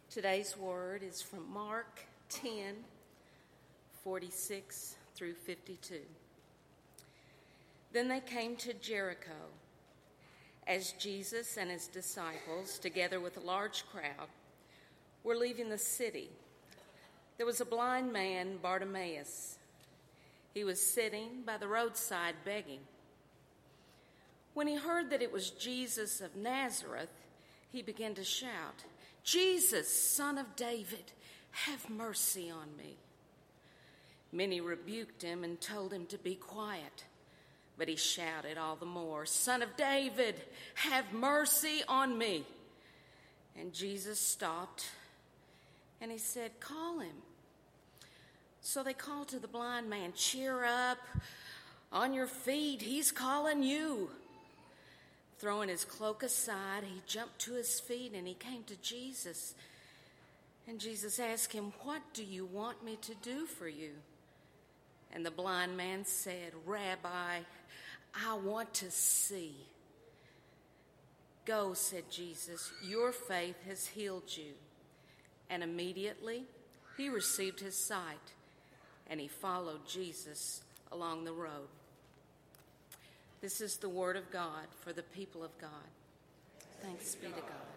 Today's word is from Mark 10:46 through 52. Then they came to Jericho. As Jesus and his disciples, together with a large crowd, were leaving the city, there was a blind man, Bartimaeus. He was sitting by the roadside begging. When he heard that it was Jesus of Nazareth, he began to shout, "Jesus, Son of David, have mercy on me." Many rebuked him and told him to be quiet, but he shouted all the more, "Son of David, have mercy on me." And Jesus stopped and he said, "Call him." So they called to the blind man, "Cheer up, on your feet, he's calling you." Throwing his cloak aside, he jumped to his feet and he came to Jesus. And Jesus asked him, "What do you want me to do for you?" And the blind man said, "Rabbi, I want to see." "Go," said Jesus, "your faith has healed you." And immediately he received his sight, and he followed Jesus along the road. This is the word of God for the people of God. Thanks be to God.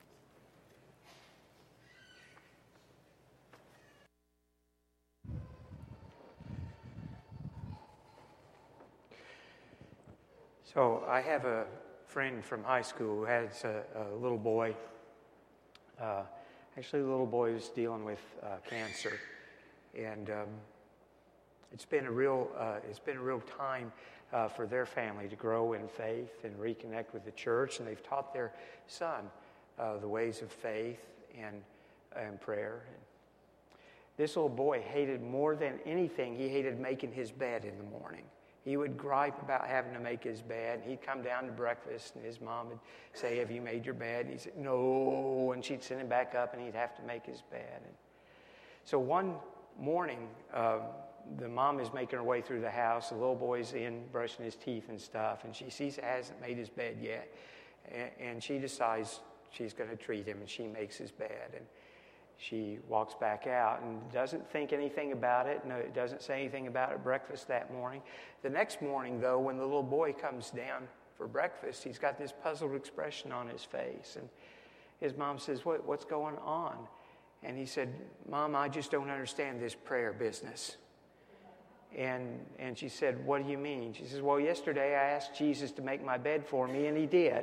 So I have a friend from high school who has a little boy. Actually, the little boy is dealing with cancer, and it's been a real time for their family to grow in faith and reconnect with the church, and they've taught their son the ways of faith and prayer. This little boy hated more than anything. He hated making his bed in the morning. He would gripe about having to make his bed. He'd come down to breakfast, and his mom would say, "Have you made your bed?" And he'd say, "No," and she'd send him back up, and he'd have to make his bed. And so one morning, the mom is making her way through the house. The little boy's in brushing his teeth and stuff, and she sees he hasn't made his bed yet, and she decides she's going to treat him, and she makes his bed. And she walks back out and doesn't think anything about it. No, it doesn't say anything about it at breakfast that morning. The next morning, though, when the little boy comes down for breakfast, he's got this puzzled expression on his face. And his mom says, "What's going on?" And he said, "Mom, I just don't understand this prayer business." And she said, "What do you mean?" She says, "Well, yesterday I asked Jesus to make my bed for me, and he did.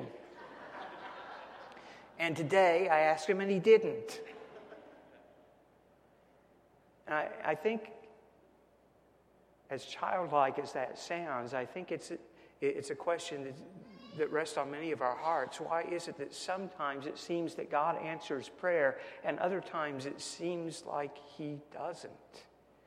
And today I asked him, and he didn't." And I think, as childlike as that sounds, I think it's a question that rests on many of our hearts. Why is it that sometimes it seems that God answers prayer, and other times it seems like he doesn't?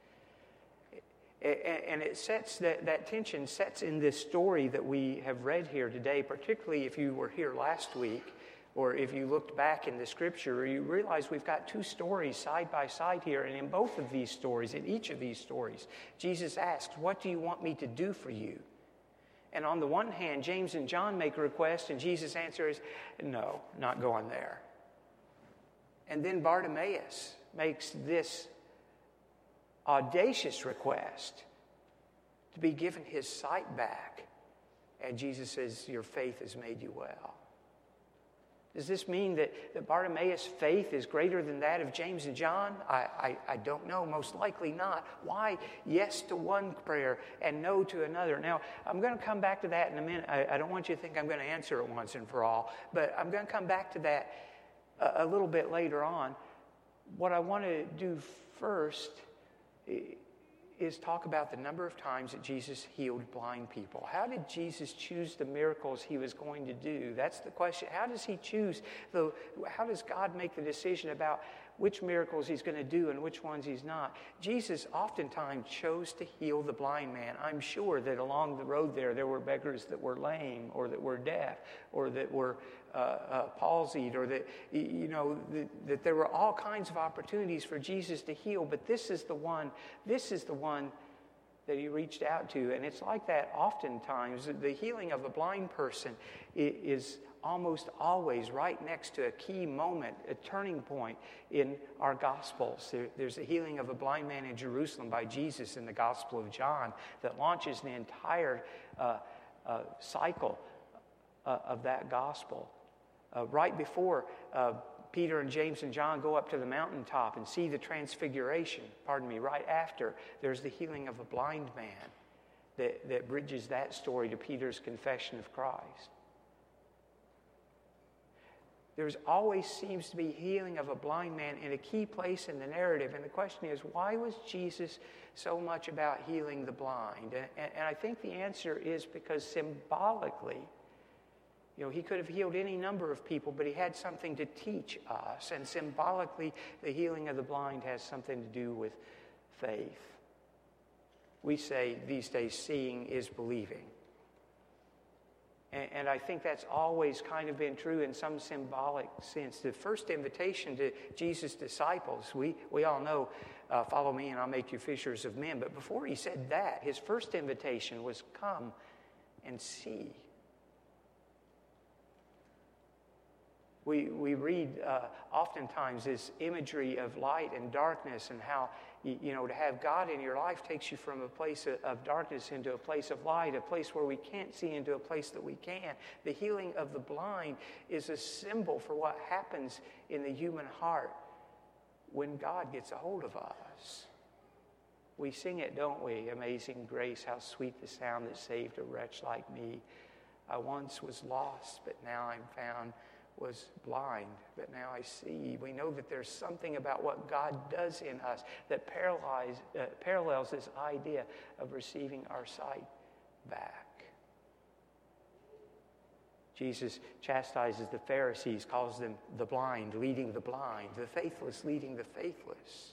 And it sets that tension sets in this story that we have read here today, particularly if you were here last week, or if you looked back in the scripture, you realize we've got two stories side by side here. And in both of these stories, in each of these stories, Jesus asks, "What do you want me to do for you?" And on the one hand, James and John make a request, and Jesus' answer is, "No, not going there." And then Bartimaeus makes this audacious request to be given his sight back. And Jesus says, "Your faith has made you well." Does this mean that Bartimaeus' faith is greater than that of James and John? I don't know. Most likely not. Why yes to one prayer and no to another? Now, I'm going to come back to that in a minute. I don't want you to think I'm going to answer it once and for all, but I'm going to come back to that a little bit later on. What I want to do first is talk about the number of times that Jesus healed blind people. How did Jesus choose the miracles he was going to do? That's the question. How does he choose? How does God make the decision about which miracles he's going to do and which ones he's not? Jesus oftentimes chose to heal the blind man. I'm sure that along the road there were beggars that were lame or that were deaf or that were palsied, or that that there were all kinds of opportunities for Jesus to heal, but this is the one that he reached out to. And it's like that oftentimes. The healing of a blind person is almost always right next to a key moment, a turning point in our Gospels. There's a healing of a blind man in Jerusalem by Jesus in the Gospel of John that launches the entire cycle of that Gospel. Right before Peter and James and John go up to the mountaintop and see the transfiguration, right after, there's the healing of a blind man that bridges that story to Peter's confession of Christ. There's always seems to be healing of a blind man in a key place in the narrative. And the question is, why was Jesus so much about healing the blind? And I think the answer is because symbolically, he could have healed any number of people, but he had something to teach us. And symbolically, the healing of the blind has something to do with faith. We say these days, seeing is believing. And I think that's always kind of been true in some symbolic sense. The first invitation to Jesus' disciples, we all know, follow me and I'll make you fishers of men. But before he said that, his first invitation was come and see. We read oftentimes this imagery of light and darkness and how, to have God in your life takes you from a place of darkness into a place of light, a place where we can't see into a place that we can. The healing of the blind is a symbol for what happens in the human heart when God gets a hold of us. We sing it, don't we? Amazing grace, how sweet the sound that saved a wretch like me. I once was lost, but now I'm found. Was blind, but now I see. We know that there's something about what God does in us that parallels this idea of receiving our sight back. Jesus chastises the Pharisees, calls them the blind, leading the blind, the faithless, leading the faithless.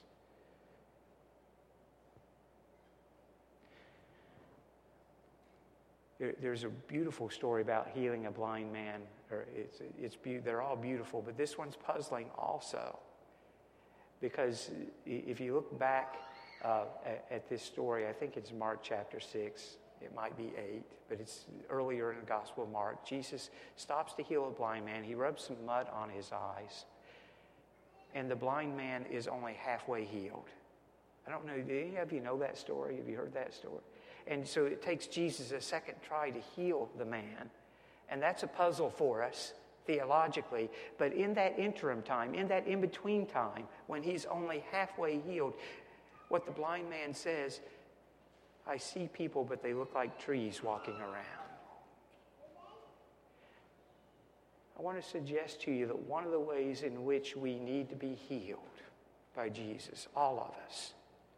There's a beautiful story about healing a blind man. They're all beautiful, but this one's puzzling also. Because if you look back at this story, I think it's Mark chapter 6, it might be 8, but it's earlier in the Gospel of Mark. Jesus stops to heal a blind man. He rubs some mud on his eyes, and the blind man is only halfway healed. I don't know, do any of you know that story? Have you heard that story? And so it takes Jesus a second try to heal the man. And that's a puzzle for us theologically. But in that interim time, in that in-between time, when he's only halfway healed, what the blind man says, I see people, but they look like trees walking around. I want to suggest to you that one of the ways in which we need to be healed by Jesus, all of us,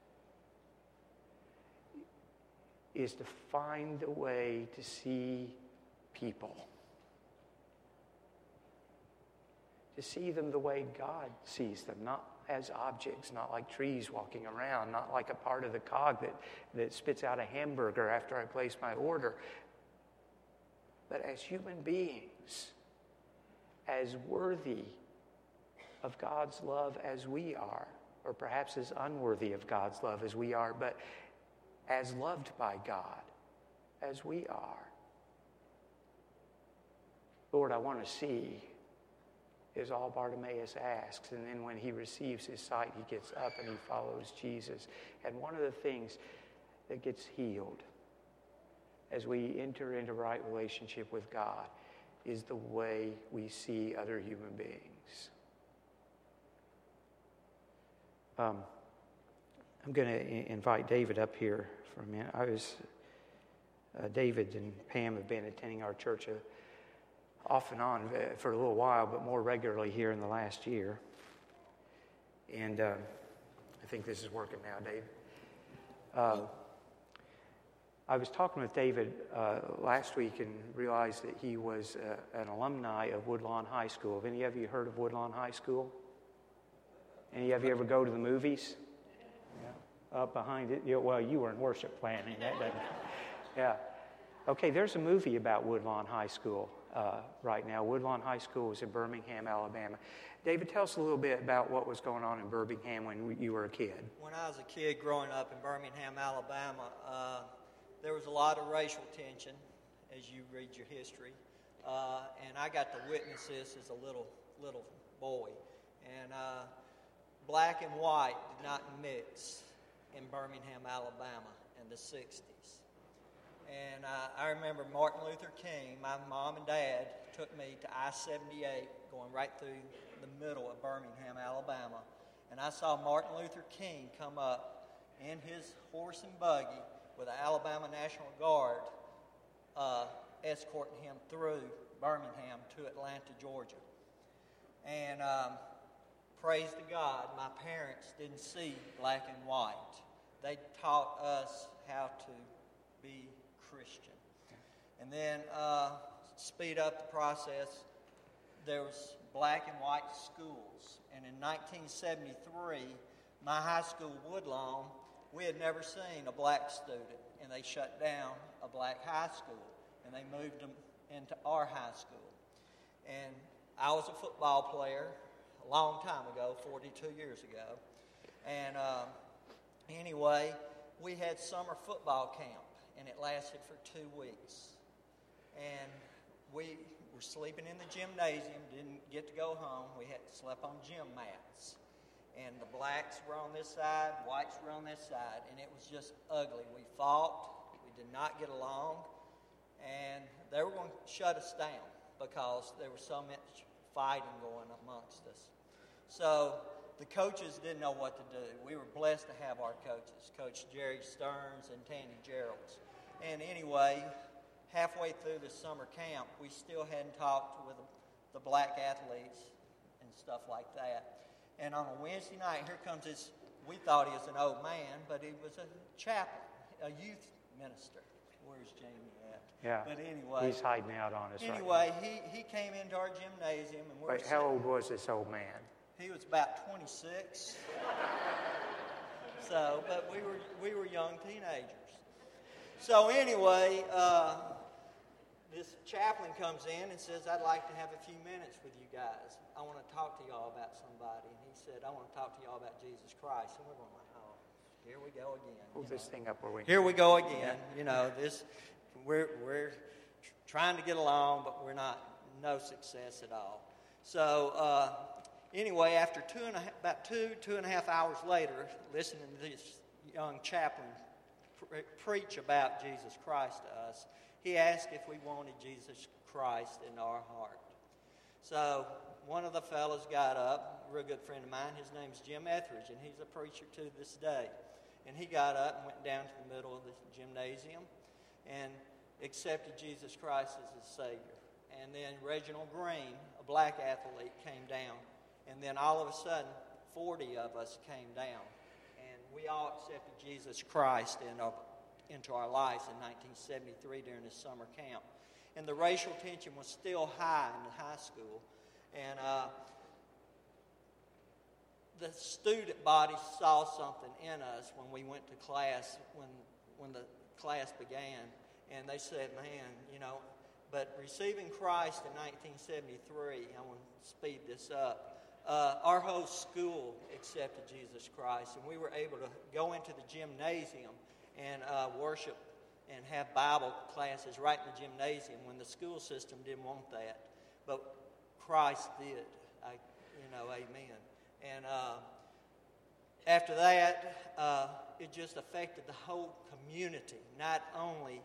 is to find a way to see people. To see them the way God sees them, not as objects, not like trees walking around, not like a part of the cog that spits out a hamburger after I place my order, but as human beings, as worthy of God's love as we are, or perhaps as unworthy of God's love as we are, but as loved by God as we are. Lord, I want to see, is all Bartimaeus asks. And then when he receives his sight, he gets up and he follows Jesus. And one of the things that gets healed as we enter into right relationship with God is the way we see other human beings. I'm going to invite David up here for a minute. David and Pam have been attending our church off and on for a little while, but more regularly here in the last year. And I think this is working now, David. I was talking with David last week and realized that he was an alumni of Woodlawn High School. Have any of you heard of Woodlawn High School? Any of you ever go to the movies? Yeah. Up behind it? Well, you were in worship planning. That doesn't. Yeah. Okay, there's a movie about Woodlawn High School right now. Woodlawn High School is in Birmingham, Alabama. David, tell us a little bit about what was going on in Birmingham when you were a kid. When I was a kid growing up in Birmingham, Alabama, there was a lot of racial tension, as you read your history. and I got to witness this as a little boy. And black and white did not mix in Birmingham, Alabama in the 60s. And I remember Martin Luther King, my mom and dad took me to I-78 going right through the middle of Birmingham, Alabama. And I saw Martin Luther King come up in his horse and buggy with the Alabama National Guard escorting him through Birmingham to Atlanta, Georgia. And praise to God, my parents didn't see black and white. They taught us how to be Christian. And then, speed up the process, there was black and white schools. And in 1973, my high school, Woodlawn, we had never seen a black student, and they shut down a black high school, and they moved them into our high school. And I was a football player a long time ago, 42 years ago. And anyway, we had summer football camp, and it lasted for 2 weeks. And we were sleeping in the gymnasium, didn't get to go home. We had slept on gym mats. And the blacks were on this side, whites were on this side, and it was just ugly. We fought, we did not get along, and they were going to shut us down because there was so much fighting going amongst us. So the coaches didn't know what to do. We were blessed to have our coaches, Coach Jerry Stearns and Tandy Geralds. And anyway, halfway through the summer camp, we still hadn't talked with the black athletes and stuff like that. And on a Wednesday night, here comes this, we thought he was an old man, but he was a chaplain, a youth minister. Where's Jamie at? Yeah. But anyway. He's hiding out on us anyway, right he came into our gymnasium. And Wait, how old was this old man? He was about 26. So, but we were young teenagers. So anyway, this chaplain comes in and says, I'd like to have a few minutes with you guys. I want to talk to y'all about somebody. And he said, I want to talk to y'all about Jesus Christ. And we're going like, oh, here we go again. Hold this thing up where we Here we go again. You know, this we're trying to get along, but we're not, no success at all. So anyway, after about two and a half hours later, listening to this young chaplain preach about Jesus Christ to us, he asked if we wanted Jesus Christ in our heart. So one of the fellows got up, a real good friend of mine, his name's Jim Etheridge, and he's a preacher to this day. And he got up and went down to the middle of the gymnasium and accepted Jesus Christ as his Savior. And then Reginald Green, a black athlete, came down. And then all of a sudden, 40 of us came down. And we all accepted Jesus Christ into our lives in 1973 during the summer camp. And the racial tension was still high in the high school. And the student body saw something in us when we went to class, when the class began. And they said, man, you know, but receiving Christ in 1973, I want to speed this up, our whole school accepted Jesus Christ. And we were able to go into the gymnasium and worship and have Bible classes right in the gymnasium when the school system didn't want that. But Christ did. Amen. And after that, it just affected the whole community, not only,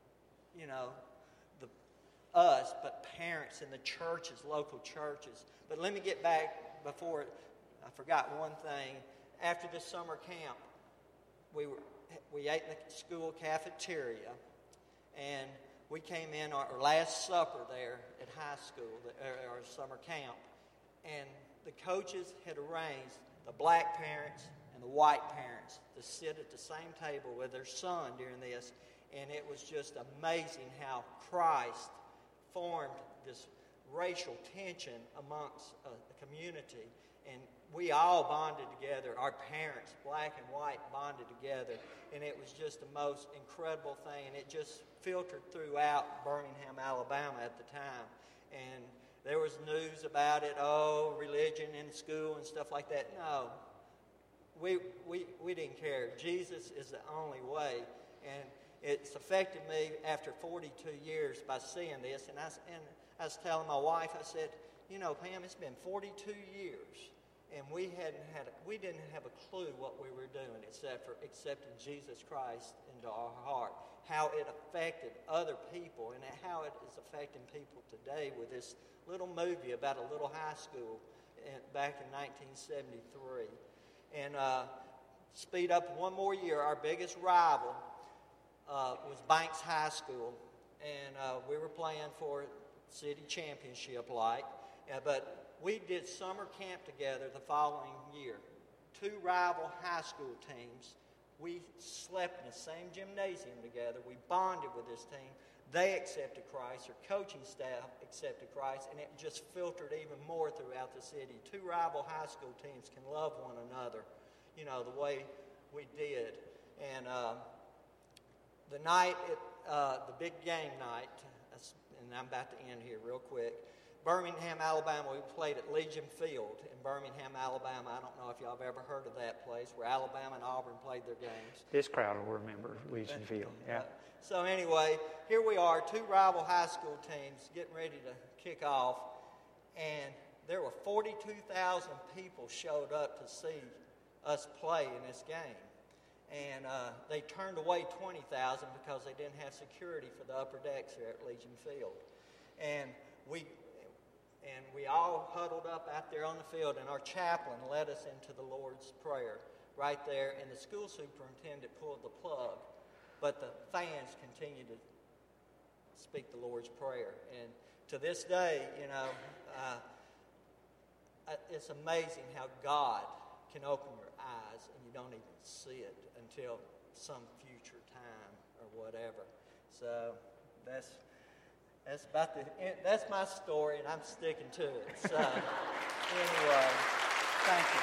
us, but parents in the churches, local churches. But let me get back before I forgot one thing. After the summer camp, we ate in the school cafeteria, and we came in our last supper there at high school, our summer camp, and the coaches had arranged the black parents and the white parents to sit at the same table with their son during this, and it was just amazing how Christ formed this racial tension amongst the community, and we all bonded together. Our parents, black and white, bonded together, and it was just the most incredible thing, and it just filtered throughout Birmingham, Alabama at the time. And there was news about it, religion in school and stuff like that. No, we didn't care. Jesus is the only way. And it's affected me after 42 years by seeing this. And I was telling my wife, I said, you know, Pam, it's been 42 years, and we didn't have a clue what we were doing except for accepting Jesus Christ into our heart. How it affected other people and how it is affecting people today with this little movie about a little high school back in 1973. And speed up one more year, our biggest rival was Banks High School, and we were playing for city championship but we did summer camp together the following year. Two rival high school teams. We slept in the same gymnasium together. We bonded with this team. They accepted Christ. Their coaching staff accepted Christ, and it just filtered even more throughout the city. Two rival high school teams can love one another, you know, the way we did. And the night, the big game night, and I'm about to end here real quick, Birmingham, Alabama, we played at Legion Field in Birmingham, Alabama. I don't know if y'all have ever heard of that place, where Alabama and Auburn played their games. This crowd will remember Legion Field, yeah. So anyway, here we are, two rival high school teams getting ready to kick off, and there were 42,000 people showed up to see us play in this game. And they turned away 20,000 because they didn't have security for the upper decks here at Legion Field. And we all huddled up out there on the field, and our chaplain led us into the Lord's Prayer right there, and the school superintendent pulled the plug, but the fans continued to speak the Lord's Prayer. And to this day, you know, it's amazing how God can open your eyes, and you don't even see it until some future time or whatever. So that's my story, and I'm sticking to it. So anyway, thank you.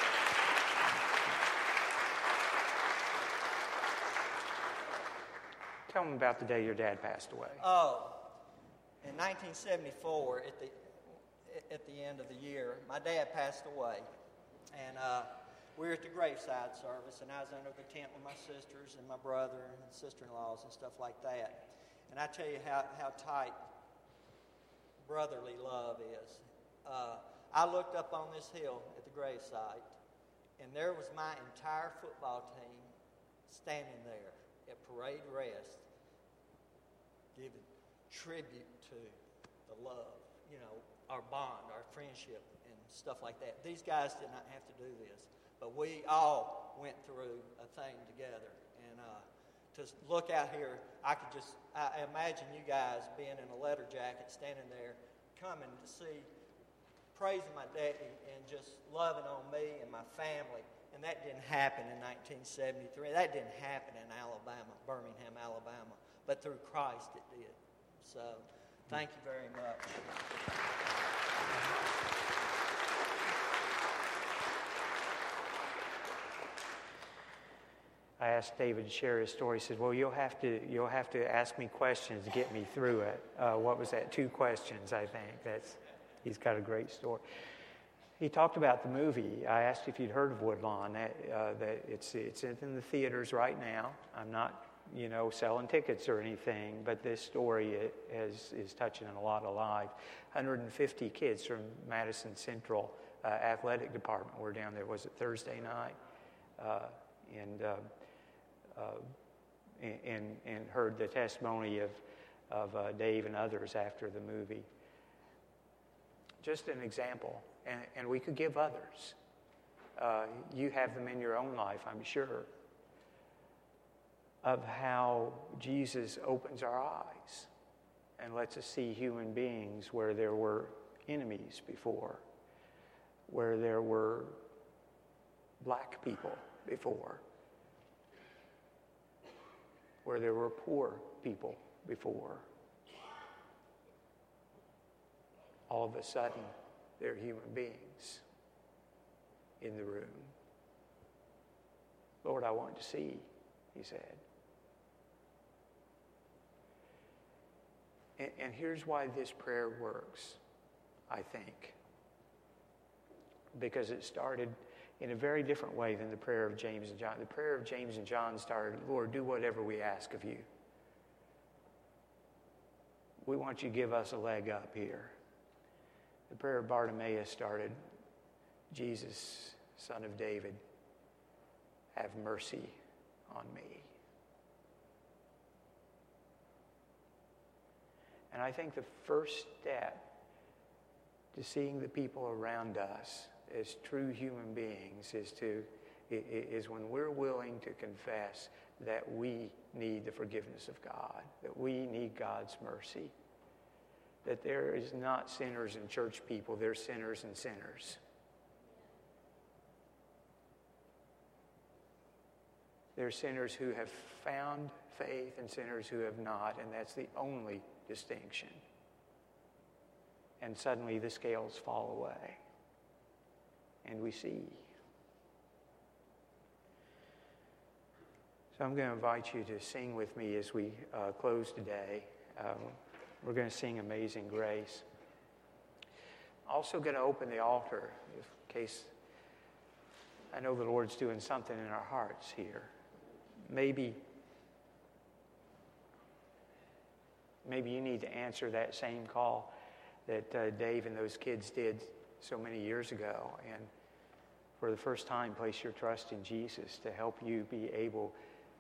Tell them about the day your dad passed away. Oh, in 1974, at the end of the year, my dad passed away, and we were at the graveside service, and I was under the tent with my sisters and my brother and sister-in-laws and stuff like that. And I tell you how tight brotherly love is. I looked up on this hill at the gravesite, and there was my entire football team standing there at parade rest, giving tribute to the love, you know, our bond, our friendship, and stuff like that. These guys did not have to do this, but we all went through a thing together. And to look out here, I imagine you guys being in a leather jacket, standing there, coming to see, praising my daddy, and just loving on me and my family. And that didn't happen in 1973. That didn't happen in Alabama, Birmingham, Alabama. But through Christ it did. So, thank you very much. I asked David to share his story. He said, well, you'll have to ask me questions to get me through it. What was that? 2 questions, I think. He's got a great story. He talked about the movie. I asked if you'd heard of Woodlawn. That it's in the theaters right now. I'm not, selling tickets or anything, but this story is touching a lot of lives. 150 kids from Madison Central Athletic Department were down there. Was it Thursday night? And heard the testimony of Dave and others after the movie. Just an example, and we could give others. You have them in your own life, I'm sure, of how Jesus opens our eyes and lets us see human beings where there were enemies before, where there were black people before, where there were poor people before. All of a sudden, they're human beings in the room. Lord, I want to see, he said. And here's why this prayer works, I think. Because it started in a very different way than the prayer of James and John. The prayer of James and John started, Lord, do whatever we ask of you. We want you to give us a leg up here. The prayer of Bartimaeus started, Jesus, Son of David, have mercy on me. And I think the first step to seeing the people around us as true human beings is when we're willing to confess that we need the forgiveness of God, that we need God's mercy, that there is not sinners and church people, there's sinners and sinners. There are sinners who have found faith and sinners who have not, and that's the only distinction. And suddenly the scales fall away, and we see. So I'm going to invite you to sing with me as we close today. We're going to sing Amazing Grace. Also going to open the altar in case I know the Lord's doing something in our hearts here. Maybe you need to answer that same call that Dave and those kids did so many years ago, and for the first time place your trust in Jesus to help you be able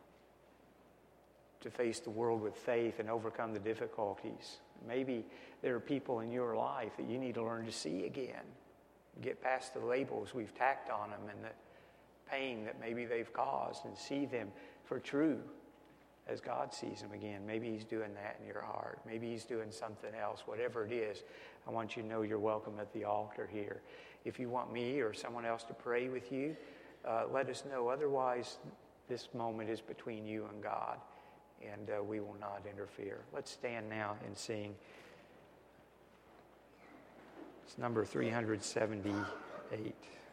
to face the world with faith and overcome the difficulties. Maybe there are people in your life that you need to learn to see again, get past the labels we've tacked on them and the pain that maybe they've caused, and see them for true as God sees them again. Maybe he's doing that in your heart. Maybe he's doing something else. Whatever it is, I want you to know you're welcome at the altar here. If you want me or someone else to pray with you, let us know. Otherwise, this moment is between you and God, and we will not interfere. Let's stand now and sing. It's number 378.